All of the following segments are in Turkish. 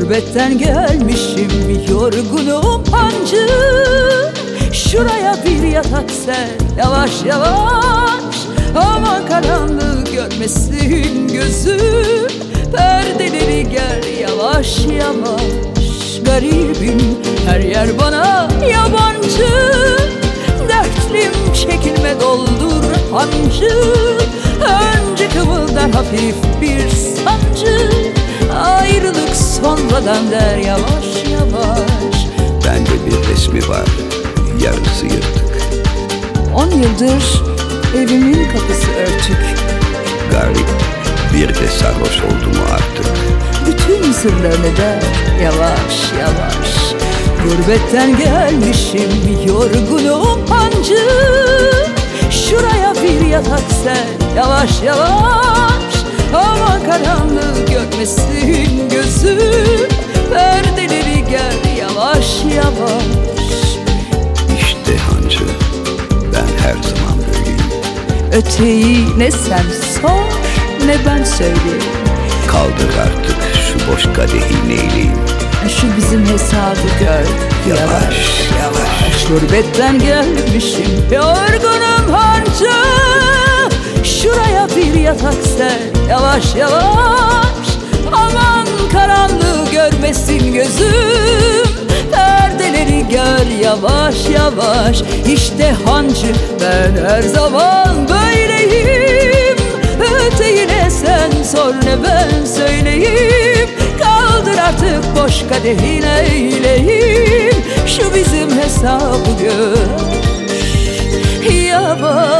Gurbetten gelmişim yorgunum hancı. Şuraya bir yatak ser yavaş yavaş. Aman karanlığı görmesin gözüm. Perdeleri ger yavaş yavaş. Garibim, her yer bana yabancı. Dertlim çekilme doldur hancı. Önce kımıldar hafif bir sancı. Ayrılık sonradan der yavaş yavaş. Bende bir resmi var, yarısı yırtık. 10 yıldır evimin kapısı örtük. Garip, bir de sarhoş oldu mu artık. Bütün sırlarını der yavaş yavaş. Gurbetten gelmişim yorgunum hancı. Şuraya bir yatak ser yavaş yavaş. Ama karanlığı görmesin gözüm. Perdeleri ger yavaş yavaş. İşte hancı, ben her zaman böyleyim. Öteyi ne sen sor ne ben söyleyeyim. Kaldır artık şu boş kadehi neyleyim. Şu bizim hesabı gör Yavaş yavaş. Gurbetten gelmişim yorgunum hancı. Şuraya bir yatak ser yavaş yavaş. Aman karanlığı görmesin gözüm. Perdeleri gör yavaş yavaş. İşte hancı, ben her zaman böyleyim. Öteyi ne sen sor ne ben söyleyeyim. Kaldır artık boş kadehi neyleyim. Şu bizim hesabı gör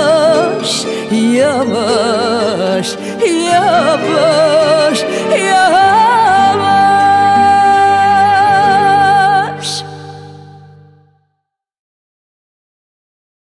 yavaş yavaş yavaş yavaş.